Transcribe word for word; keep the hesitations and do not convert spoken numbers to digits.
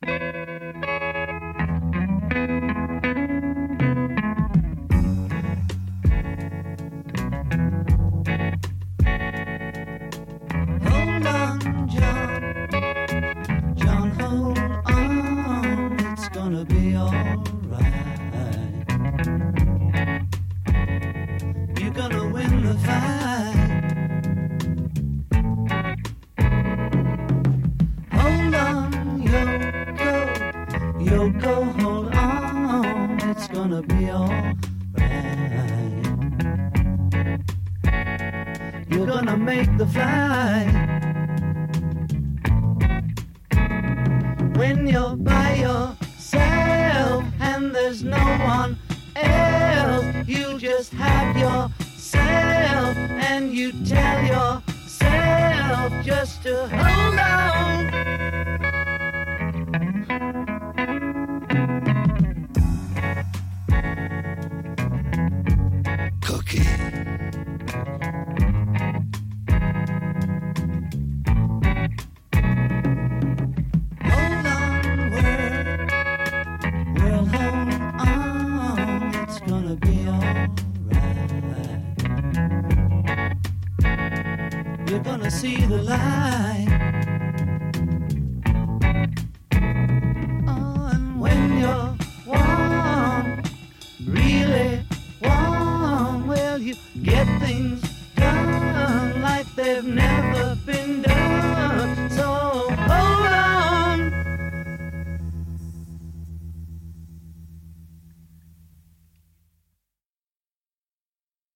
Hold on, John. John, hold on. It's gonna be alright. You're gonna win the fight. Hold on, Yoko. Yoko, hold on. It's gonna be alright. You're gonna make the flight. When you're by yourself and there's no one else, you just have yourself and you tell yourself just to hold on. Cookie. Hold on, world. Well, hold on. It's gonna be alright. You're gonna see the light. Oh, and when you're warm, really warm, well, you get things done like they've never been done.